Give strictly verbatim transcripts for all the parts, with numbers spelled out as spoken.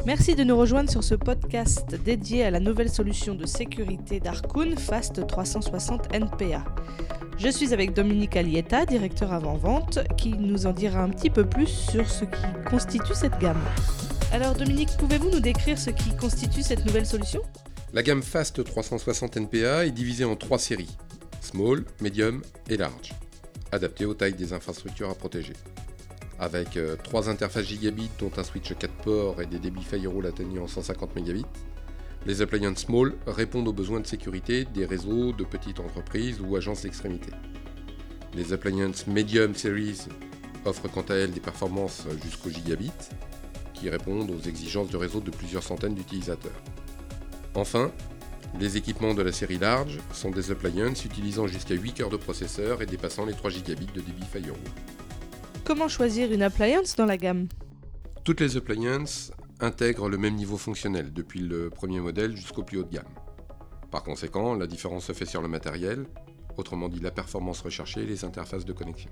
Merci de nous rejoindre sur ce podcast dédié à la nouvelle solution de sécurité d'Arkoun Fast trois cent soixante N P A. Je suis avec Dominique Alietta, directeur avant-vente, qui nous en dira un petit peu plus sur ce qui constitue cette gamme. Alors Dominique, pouvez-vous nous décrire ce qui constitue cette nouvelle solution ? La gamme Fast trois cent soixante N P A est divisée en trois séries, Small, Medium et Large, adaptées aux tailles des infrastructures à protéger. Avec euh, trois interfaces gigabit dont un switch quatre ports et des débits firewall atteignant cent cinquante mégabits, les appliances Small répondent aux besoins de sécurité des réseaux de petites entreprises ou agences d'extrémité. Les appliances Medium Series offrent quant à elles des performances jusqu'au gigabit, qui répondent aux exigences de réseau de plusieurs centaines d'utilisateurs. Enfin, les équipements de la série Large sont des appliances utilisant jusqu'à huit cœurs de processeur et dépassant les trois gigabits de débit firewall. Comment choisir une appliance dans la gamme ? Toutes les appliances intègrent le même niveau fonctionnel, depuis le premier modèle jusqu'au plus haut de gamme. Par conséquent, la différence se fait sur le matériel, autrement dit la performance recherchée et les interfaces de connexion.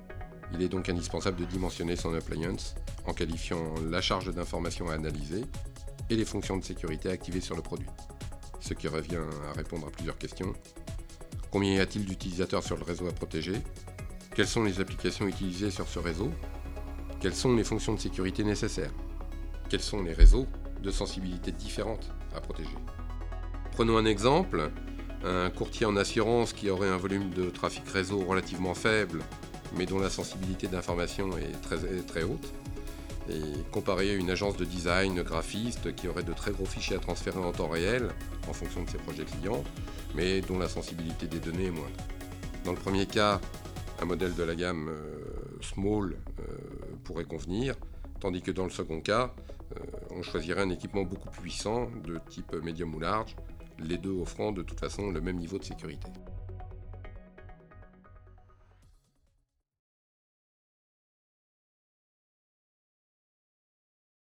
Il est donc indispensable de dimensionner son appliance en qualifiant la charge d'information à analyser et les fonctions de sécurité activées sur le produit. Ce qui revient à répondre à plusieurs questions. Combien y a-t-il d'utilisateurs sur le réseau à protéger ? Quelles sont les applications utilisées sur ce réseau ? Quelles sont les fonctions de sécurité nécessaires ? Quels sont les réseaux de sensibilité différentes à protéger ? Prenons un exemple, un courtier en assurance qui aurait un volume de trafic réseau relativement faible, mais dont la sensibilité d'information est très, est très haute, et comparé à une agence de design graphiste qui aurait de très gros fichiers à transférer en temps réel, en fonction de ses projets clients, mais dont la sensibilité des données est moindre. Dans le premier cas, un modèle de la gamme euh, Small euh, pourrait convenir, tandis que dans le second cas, euh, on choisirait un équipement beaucoup plus puissant de type Medium ou Large, les deux offrant de toute façon le même niveau de sécurité.